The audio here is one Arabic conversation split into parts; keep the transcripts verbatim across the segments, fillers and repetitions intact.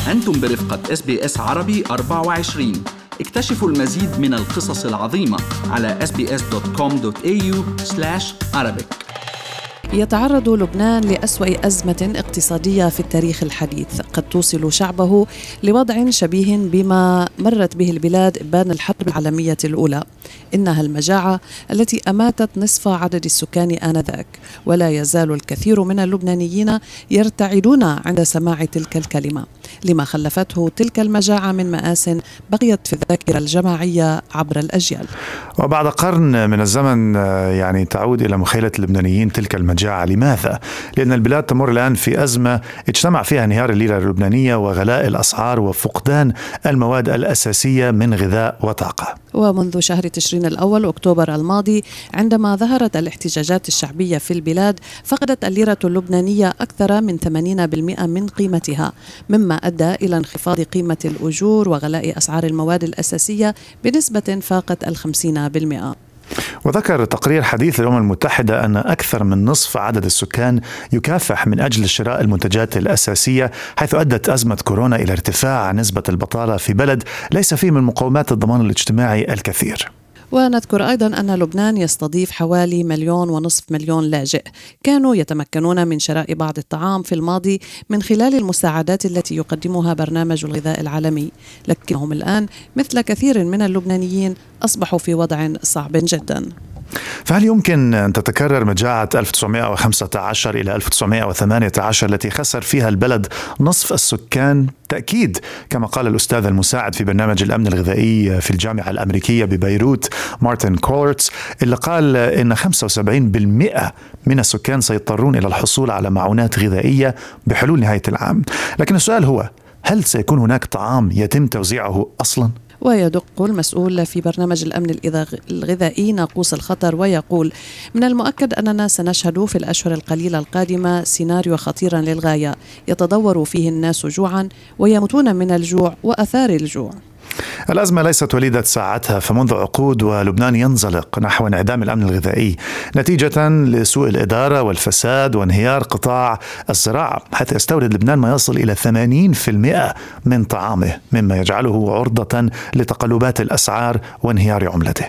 أنتم برفقة إس بي إس عربي أربعة وعشرين. اكتشفوا المزيد من القصص العظيمة على إس بي إس دوت كوم دوت إيه يو سلاش عربيك. يتعرض لبنان لأسوأ أزمة اقتصادية في التاريخ الحديث، قد توصل شعبه لوضع شبيه بما مرت به البلاد إبان الحرب العالمية الأولى. إنها المجاعة التي أماتت نصف عدد السكان آنذاك، ولا يزال الكثير من اللبنانيين يرتعدون عند سماع تلك الكلمة، لما خلفته تلك المجاعة من مآس بقيت في الذاكرة الجماعية عبر الأجيال. وبعد قرن من الزمن يعني تعود إلى مخيلة اللبنانيين تلك المجاعة. لماذا؟ لأن البلاد تمر الآن في أزمة اجتمع فيها انهيار الليرة اللبنانية وغلاء الأسعار وفقدان المواد الأساسية من غذاء وطاقة. ومنذ شهر تشرين الأول أكتوبر الماضي، عندما ظهرت الاحتجاجات الشعبية في البلاد، فقدت الليرة اللبنانية أكثر من ثمانين بالمئة من قيمتها، مما أدى إلى انخفاض قيمة الأجور وغلاء أسعار المواد الأساسية بنسبة فاقت الخمسين بالمئة. وذكر تقرير حديث الأمم المتحدة أن أكثر من نصف عدد السكان يكافح من أجل شراء المنتجات الأساسية، حيث أدت أزمة كورونا إلى ارتفاع نسبة البطالة في بلد ليس فيه من مقومات الضمان الاجتماعي الكثير. ونذكر أيضا أن لبنان يستضيف حوالي مليون ونصف مليون لاجئ كانوا يتمكنون من شراء بعض الطعام في الماضي من خلال المساعدات التي يقدمها برنامج الغذاء العالمي، لكنهم الآن مثل كثير من اللبنانيين أصبحوا في وضع صعب جدا. فهل يمكن أن تتكرر مجاعة ألف وتسعمائة وخمسة عشر إلى ألف وتسعمائة وثمانية عشر التي خسر فيها البلد نصف السكان؟ تأكيد، كما قال الأستاذ المساعد في برنامج الأمن الغذائي في الجامعة الأمريكية ببيروت مارتن كورتس، اللي قال إن خمسة وسبعين بالمئة من السكان سيضطرون إلى الحصول على معونات غذائية بحلول نهاية العام. لكن السؤال هو، هل سيكون هناك طعام يتم توزيعه أصلاً؟ ويدق المسؤول في برنامج الأمن الغذائي ناقوس الخطر ويقول: من المؤكد أننا سنشهد في الأشهر القليلة القادمة سيناريو خطيرا للغاية يتضور فيه الناس جوعا ويموتون من الجوع وأثار الجوع. الأزمة ليست وليدة ساعتها، فمنذ عقود ولبنان ينزلق نحو انعدام الأمن الغذائي نتيجة لسوء الإدارة والفساد وانهيار قطاع الزراعة، حيث يستورد لبنان ما يصل إلى ثمانين بالمئة من طعامه، مما يجعله عرضة لتقلبات الأسعار وانهيار عملته.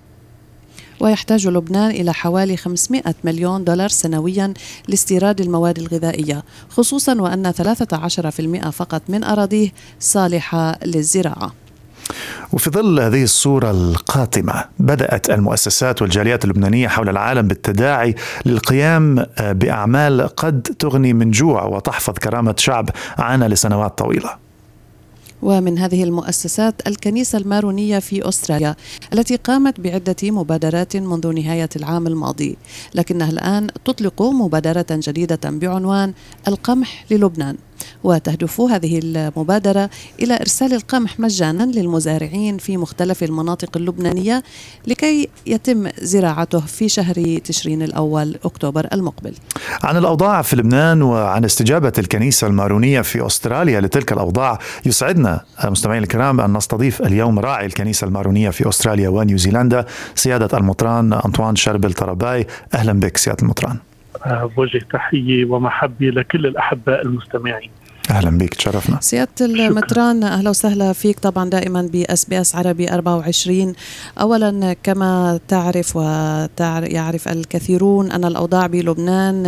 ويحتاج لبنان إلى حوالي خمسمائة مليون دولار سنويا لاستيراد المواد الغذائية، خصوصا وأن ثلاثة عشر بالمئة فقط من أراضيه صالحة للزراعة. وفي ظل هذه الصورة القاتمة، بدأت المؤسسات والجاليات اللبنانية حول العالم بالتداعي للقيام بأعمال قد تغني من جوع وتحفظ كرامة شعب عانى لسنوات طويلة. ومن هذه المؤسسات الكنيسة المارونية في أستراليا، التي قامت بعدة مبادرات منذ نهاية العام الماضي، لكنها الآن تطلق مبادرة جديدة بعنوان القمح للبنان، وتهدف هذه المبادرة إلى إرسال القمح مجانا للمزارعين في مختلف المناطق اللبنانية لكي يتم زراعته في شهر تشرين الأول أكتوبر المقبل. عن الأوضاع في لبنان وعن استجابة الكنيسة المارونية في أستراليا لتلك الأوضاع، يسعدنا مستمعين الكرام أن نستضيف اليوم راعي الكنيسة المارونية في أستراليا ونيوزيلندا، سيادة المطران أنطوان شربل طرباي. أهلا بك سيادة المطران. بوجه تحية ومحبة لكل الأحباء المستمعين. أهلا بك، تشرفنا. سيادة المطران، أهلا وسهلا فيك طبعا دائما بأس بي أس عربي أربعة وعشرين. أولا كما تعرف ويعرف الكثيرون أن الأوضاع بلبنان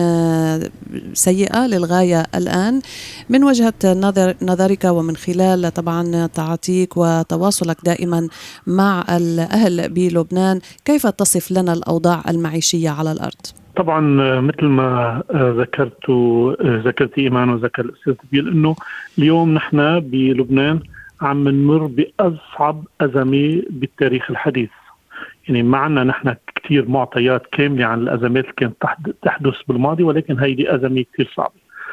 سيئة للغاية الآن. من وجهة نظر نظرك ومن خلال طبعا تعاطيك وتواصلك دائما مع الأهل بلبنان، كيف تصف لنا الأوضاع المعيشية على الأرض؟ طبعا مثل ما ذكرت ذكرت إيمان وذكر الأستاذ بيل أنه اليوم نحن بلبنان عم نمر بأصعب أزمة بالتاريخ الحديث. يعني معنا نحن كتير معطيات كاملة عن الأزمات اللي كانت تحدث بالماضي، ولكن هيدي أزمة كتير صعبة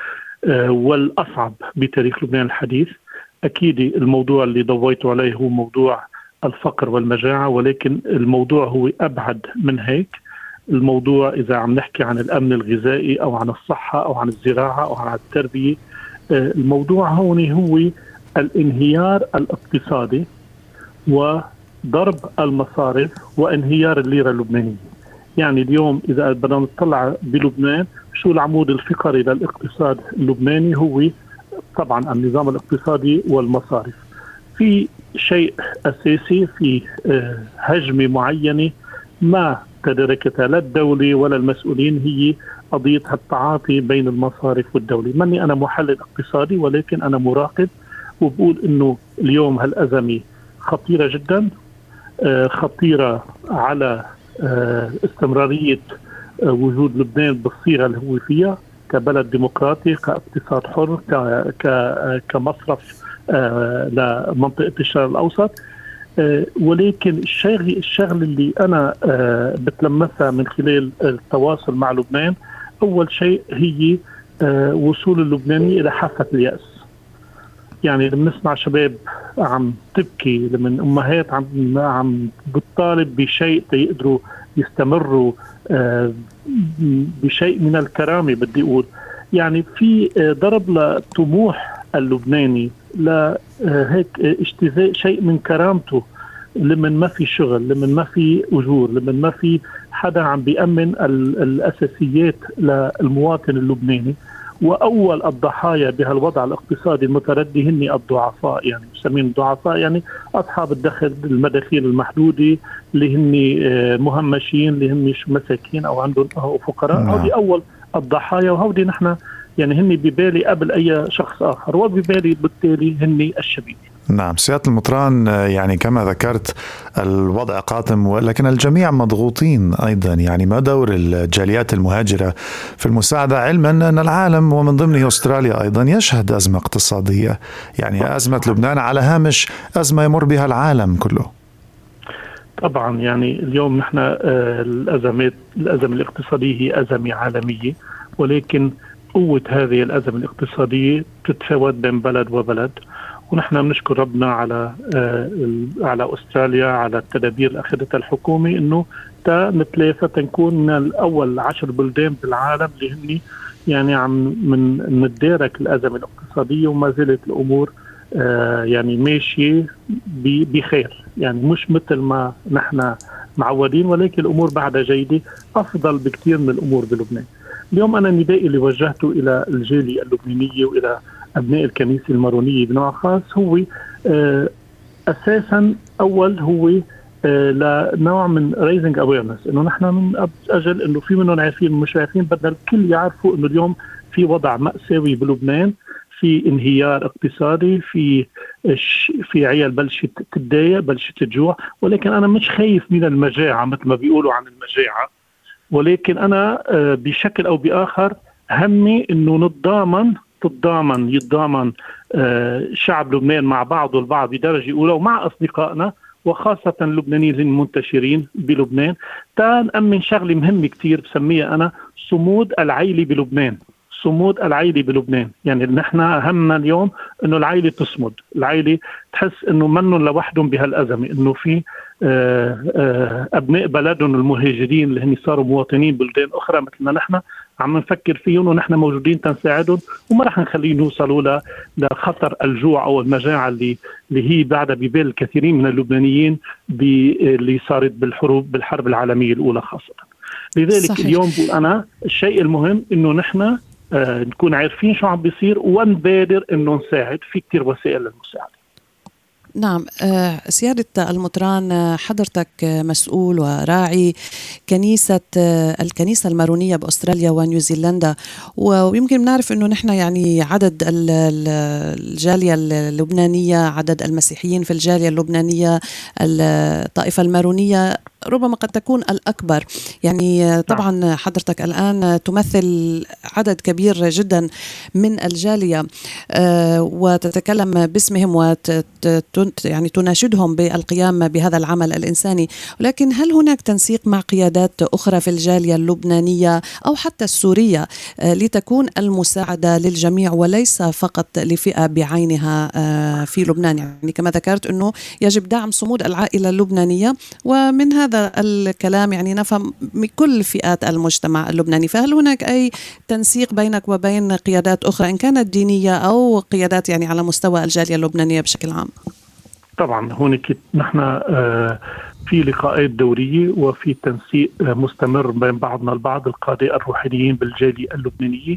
والأصعب بتاريخ لبنان الحديث. أكيد الموضوع اللي ضويته عليه هو موضوع الفقر والمجاعة، ولكن الموضوع هو أبعد من هيك. الموضوع إذا عم نحكي عن الأمن الغذائي أو عن الصحة أو عن الزراعة أو عن التربية، الموضوع هون هو الانهيار الاقتصادي وضرب المصارف وانهيار الليرة اللبنانية. يعني اليوم إذا بدنا نطلع بلبنان شو العمود الفقري للاقتصاد اللبناني، هو طبعا النظام الاقتصادي والمصارف. في شيء أساسي في هجمة معينة ما تدركتها لا الدولة ولا المسؤولين، هي قضية التعاطي بين المصارف والدولة. ماني أنا محلل اقتصادي، ولكن أنا مراقب وبقول إنه اليوم هالأزمة خطيرة جدا، خطيرة على استمرارية وجود لبنان بالصيغة اللي هو فيها كبلد ديمقراطي، كاقتصاد حر، كمصرف لمنطقة الشرق الأوسط. ولكن الشغل الشغل اللي أنا بتلمسها من خلال التواصل مع لبنان، أول شيء هي وصول اللبناني إلى حافة اليأس. يعني لما نسمع شباب عم تبكي، لما أمهات عم عم بتطالب بشيء تيقدروا يستمروا بشيء من الكرامة، بدي أقول يعني في ضرب لطموح اللبناني لهيك اجتزاء شيء من كرامته، لمن ما في شغل، لمن ما في أجور، لمن ما في حدا عم بيأمن الأساسيات للمواطن اللبناني. وأول الضحايا بهالوضع الاقتصادي المتردي هن الضعفاء، يعني مسمين الضعفاء يعني أصحاب الدخل المداخيل المحدودة، اللي هن مهمشين، اللي هن مساكين أو عندهم أو فقراء. هذه أول الضحايا، وهودي نحن يعني هن ببالي قبل أي شخص آخر، وببالي بالتالي هن الشبيب. نعم سيادة المطران، يعني كما ذكرت الوضع قاتم، ولكن الجميع مضغوطين أيضا. يعني ما دور الجاليات المهاجرة في المساعدة، علما أن العالم ومن ضمنه أستراليا أيضا يشهد أزمة اقتصادية؟ يعني أزمة لبنان على هامش أزمة يمر بها العالم كله. طبعا يعني اليوم نحن الأزمات الأزمة الاقتصادية هي أزمة عالمية، ولكن قوة هذه الأزمة الاقتصادية تتفاوت بين بلد وبلد. ونحن بنشكر ربنا على على أستراليا على التدابير اللي أخذتها الحكومة، إنه نتلافى تنكون من الأول عشر بلدان بالعالم اللي هني يعني عم من نتدارك الأزمة الاقتصادية، وما زالت الأمور يعني ماشية بخير. يعني مش مثل ما نحن معودين، ولكن الأمور بعدها جيدة، أفضل بكثير من الأمور بلبنان. اليوم أنا ندائي اللي وجهته إلى الجالية اللبنانية وإلى أبناء الكنيسة المارونية بنوع خاص هو أساسا أول هو لنوع من raising awareness، إنه نحن من أجل إنه في منهم عارفين مش عارفين، بدنا الكل يعرفوا إنه اليوم في وضع مأساوي بلبنان، في انهيار اقتصادي، في في عيال بلشت تتضايق، بلشت تجوع. ولكن أنا مش خايف من المجاعة مثل ما بيقولوا عن المجاعة، ولكن أنا بشكل أو بآخر همي إنه نتضامن تتضامن يتضامن شعب لبنان مع بعض البعض بدرجة أولى، ومع أصدقائنا وخاصة اللبنانيين المنتشرين بلبنان، تا نأمن شغلة مهمة كتير بسميها أنا صمود العائلة بلبنان. صمود العائلة بلبنان يعني نحن همنا اليوم إنه العائلة تصمد، العائلة تحس إنه منهم لوحدهم بهالأزمة، إنه في أبناء بلدهم المهاجرين اللي هن صاروا مواطنين بلدان أخرى مثلنا نحن عم نفكر فيهم، ونحن موجودين تنساعدهم، وما رح نخليهم يوصلوا لخطر الجوع أو المجاعة اللي اللي هي بعدها ببال الكثيرين من اللبنانيين اللي صارت بالحروب بالحرب العالمية الأولى خاصة. لذلك صحيح. اليوم بقول أنا الشيء المهم إنه نحن آه نكون عارفين شو عم بيصير ونبادر إنه نساعد. في كتير وسائل للمساعدة. نعم سيادة المطران، حضرتك مسؤول وراعي كنيسة الكنيسة المارونية بأستراليا ونيوزيلندا، ويمكن بنعرف أنه نحن يعني عدد الجالية اللبنانية، عدد المسيحيين في الجالية اللبنانية الطائفة المارونية ربما قد تكون الأكبر. يعني طبعا حضرتك الآن تمثل عدد كبير جدا من الجالية وتتكلم باسمهم وت يعني تناشدهم بالقيام بهذا العمل الإنساني، ولكن هل هناك تنسيق مع قيادات أخرى في الجالية اللبنانية أو حتى السورية لتكون المساعدة للجميع وليس فقط لفئة بعينها في لبنان؟ يعني كما ذكرت أنه يجب دعم صمود العائلة اللبنانية، ومن هذا الكلام يعني نفهم من كل فئات المجتمع اللبناني. فهل هناك أي تنسيق بينك وبين قيادات أخرى إن كانت دينية أو قيادات يعني على مستوى الجالية اللبنانية بشكل عام؟ طبعا هونك نحن في لقاءات دورية وفي تنسيق مستمر بين بعضنا البعض القادة الروحانيين بالجالية اللبنانية،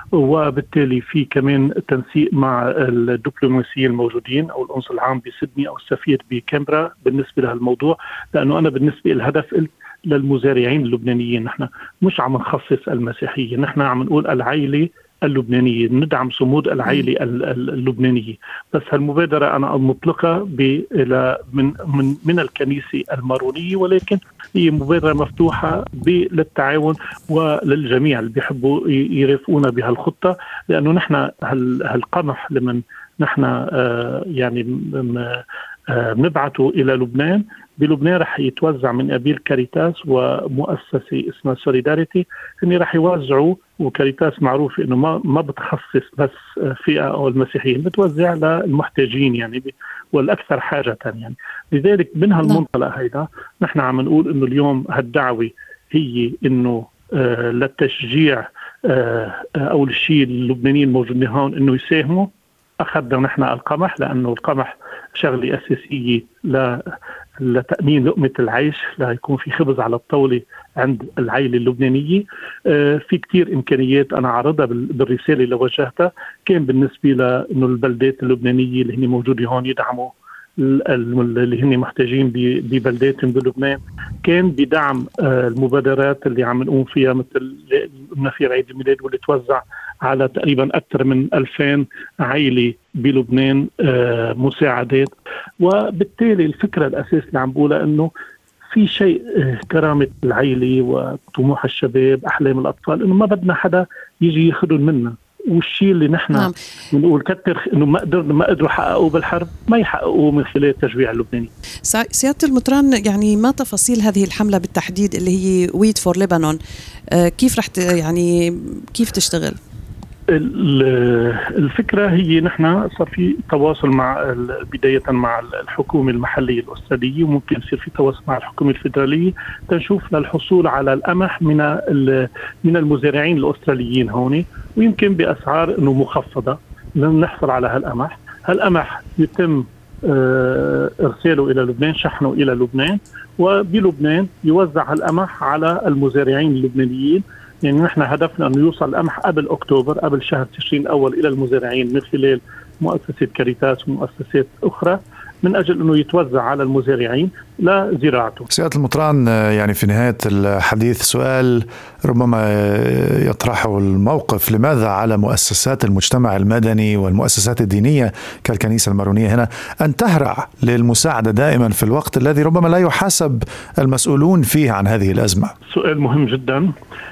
وبالتالي في كمان تنسيق مع الدبلوماسيين الموجودين أو القنصل العام بسيدني أو السفير بكامبرا بالنسبة لهالموضوع، لأنه أنا بالنسبة الهدف قلت للمزارعين اللبنانيين نحن مش عم نخصص المسيحية، نحن عم نقول العائلة اللبنانية، ندعم صمود العائلة اللبنانية. بس هالمبادرة أنا مطلقة من من من الكنيسة المارونية، ولكن هي مبادرة مفتوحة للتعاون وللجميع اللي بيحبوا يرافقونا بهالخطة، لأنه نحن هالقمح لمن نحن آه يعني آه نبعته إلى لبنان. بلبنان رح يتوزع من قبيل كاريتاس ومؤسسة اسمها سوليداريتي، هني رح يوزعوا، وكاريتاس معروف انه ما ما بتخصص بس فئة او المسيحيين، بتوزع للمحتاجين يعني والاكثر حاجة يعني. لذلك من هالمنطلق هيدا نحن عم نقول انه اليوم هالدعوة هي انه آه للتشجيع آه اول شيء اللبنانيين الموجودين هون انه يساهموا. اخذنا نحن القمح لانه القمح شغلة اساسية ل لتأمين لقمة العيش، لا يكون في خبز على الطاولة عند العائلة اللبنانية. آه في كتير إمكانيات أنا عرضها بالرسالة اللي وجهتها، كان بالنسبة لأنه البلدات اللبنانية اللي هني موجودة هون يدعموا اللي هني محتاجين ببلداتهم بلبنان، كان بدعم آه المبادرات اللي عم نقوم فيها مثل نفير عيد الميلاد واللي توزع على تقريبا أكثر من ألفين عائلة بلبنان آه مساعدات. وبالتالي الفكرة الأساس اللي عم بقولها أنه في شيء آه كرامة العائلة وطموح الشباب أحلام الأطفال، أنه ما بدنا حدا يجي ياخذهم منا، والشيء اللي نحن نعم. بنقول كتر انه ما قدروا ما قدروا يحققوه بالحرب ما يحققوه من خلال التشجيع اللبناني. سيادة المطران، يعني ما تفاصيل هذه الحملة بالتحديد اللي هي ويد فور لبنان؟ آه كيف رح يعني كيف تشتغل؟ الفكرة هي نحن صار في تواصل مع بداية مع الحكومة المحلية الأسترالية، وممكن يصير في تواصل مع الحكومة الفيدرالية تنشوف للحصول على القمح من من المزارعين الأستراليين هون، ويمكن بأسعار إنه مخفضة نحصل على هالقمح. هالقمح يتم إرساله إلى لبنان، شحنه إلى لبنان، وبلبنان يوزع هالقمح على المزارعين اللبنانيين. يعني نحن هدفنا أنه يوصل القمح قبل أكتوبر، قبل شهر تشرين الأول إلى المزارعين من خلال مؤسسة كاريتاس ومؤسسات أخرى، من أجل أنه يتوزع على المزارعين لزراعته. سيادة المطران، يعني في نهاية الحديث سؤال ربما يطرحه الموقف: لماذا على مؤسسات المجتمع المدني والمؤسسات الدينية كالكنيسة المارونية هنا أن تهرع للمساعدة دائما في الوقت الذي ربما لا يحاسب المسؤولون فيه عن هذه الأزمة؟ سؤال مهم جدا.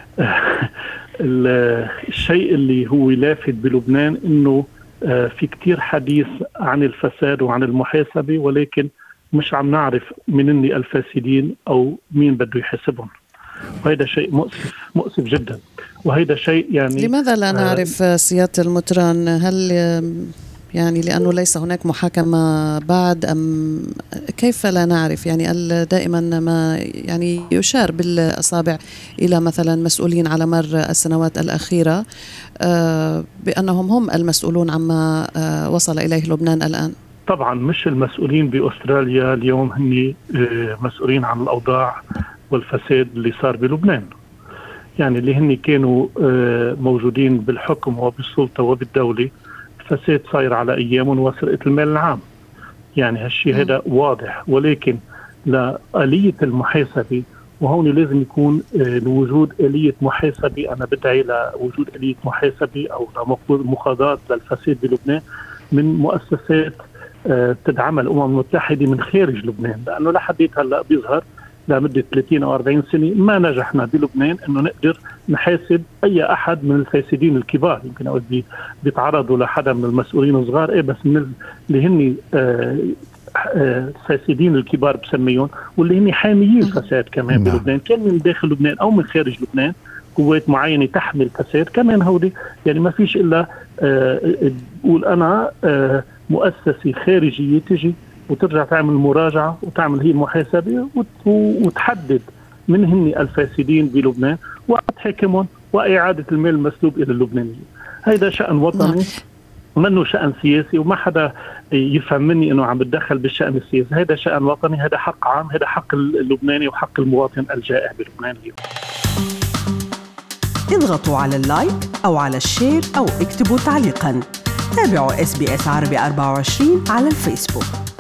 الشيء اللي هو لافت بلبنان انه في كتير حديث عن الفساد وعن المحاسبة، ولكن مش عم نعرف من الفاسدين او مين بده يحاسبهم، وهذا شيء مؤسف مؤسف جدا. وهذا شيء يعني لماذا لا نعرف سيادة المطران؟ هل يعني لأنه ليس هناك محاكمة بعد أم كيف لا نعرف؟ يعني دائما ما يعني يشار بالأصابع إلى مثلا مسؤولين على مر السنوات الأخيرة بأنهم هم المسؤولون عما وصل إليه لبنان الآن. طبعا مش المسؤولين بأستراليا اليوم هن مسؤولين عن الأوضاع والفساد اللي صار بلبنان، يعني اللي هن كانوا موجودين بالحكم وبالسلطة وبالدولة، فساد صاير على أيامهم وسرقة المال العام، يعني هالشيء هذا واضح. ولكن لآلية المحاسبة، وهون لازم يكون لوجود آلية محاسبة، أنا بدعي لوجود آلية محاسبة أو مقاضاة للفساد بلبنان من مؤسسات تدعمها الأمم المتحدة من خارج لبنان، لأنه لحد هلأ بيظهر لمدة ثلاثين أو أربعين سنة ما نجحنا بلبنان أنه نقدر نحاسب أي أحد من الفاسدين الكبار. يمكن أقول بي بيتعرضوا لحدا من المسؤولين الصغار، إيه بس من اللي هن الفاسدين الكبار بسميهم، واللي هن حاميين الفساد كمان بلبنان، كان من داخل لبنان أو من خارج لبنان قوات معينة تحمل فساد كمان هودي. يعني ما فيش إلا تقول أنا مؤسسة خارجية تجي وترجع تعمل مراجعة وتعمل هي المحاسبة وتحدد من هن الفاسدين بلبنان وتحكمهم وإعادة المال المسلوب إلى اللبنانيين. هذا شأن وطني منه شأن سياسي، وما حدا يفهم مني أنه عم بتدخل بالشأن السياسي. هذا شأن وطني، هذا حق عام، هذا حق اللبناني وحق المواطن الجائع بلبنان اليوم. اضغطوا على اللايك أو على الشير أو اكتبوا تعليقاً. تابعوا إس بي إس عربي أربعة وعشرين على الفيسبوك.